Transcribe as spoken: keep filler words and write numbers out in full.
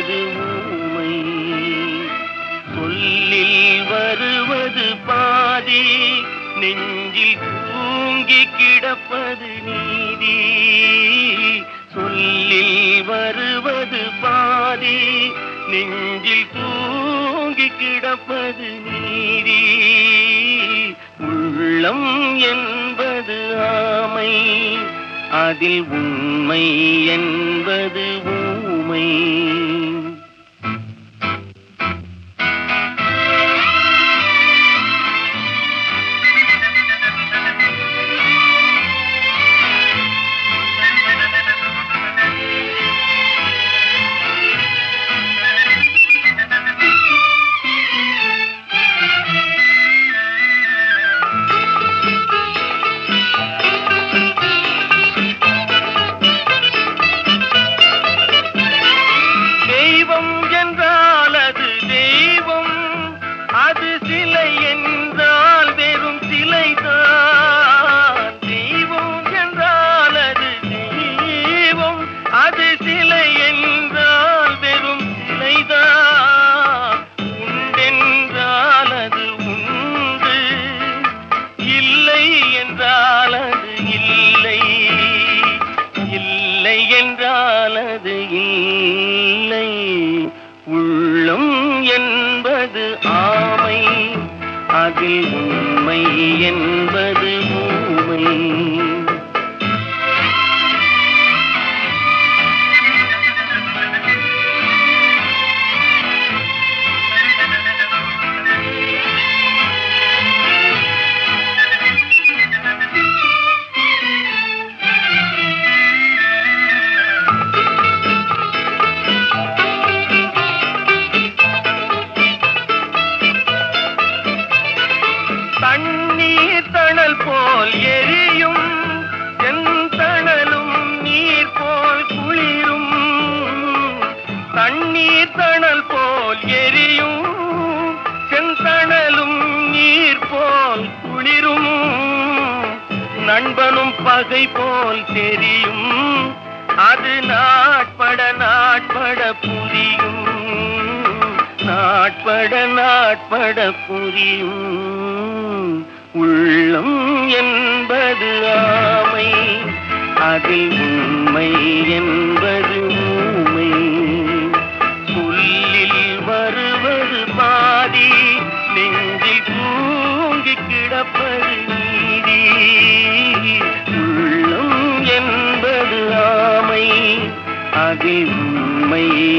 என்பது ஊமை. சொல்லில் வருவது பாதி, நெஞ்சில் தூங்கி கிடப்பது நீதி. சொல்லில் வருவது பாதி, நெஞ்சில் தூங்கி கிடப்பது நீதி. உள்ளம் என்பது ஆமை, அதில் உண்மை என்பது ஊமை. அது சிலை என்றால் வெறும் சிலைதான். தெய்வம் என்றால் அது தெய்வம், அது சிலை என்றால் வெறும் சிலைதான். உண்டென்றால் அது உண்டு, இல்லை என்றால் அது இல்லை, இல்லை என்றால் அது இல்லை. உள்ளம் என்பது ஆமை, அதில் உண்மை என்பது ஊமை. தண்ணீர் தணல் போல் எரியும், செந்தணலும் நீர் போல் குளிரும். தண்ணீர் தணல் போல் எரியும், செந்தணலும் நீர் போல் குளிரும். நண்பனும் பகை போல் தெரியும், அது நாட்பட நாட்பட புரியும், நாட்பட நாட்பட புரியும். உள்ளம் என்பது ஆமை, அதில் உண்மை என்பது ஊமை. சொல்லில் வருவது பாதி, நெஞ்சில் தூங்கி கிடப்பது நீதி. உள்ளம் என்பது ஆமை, அதில் உண்மை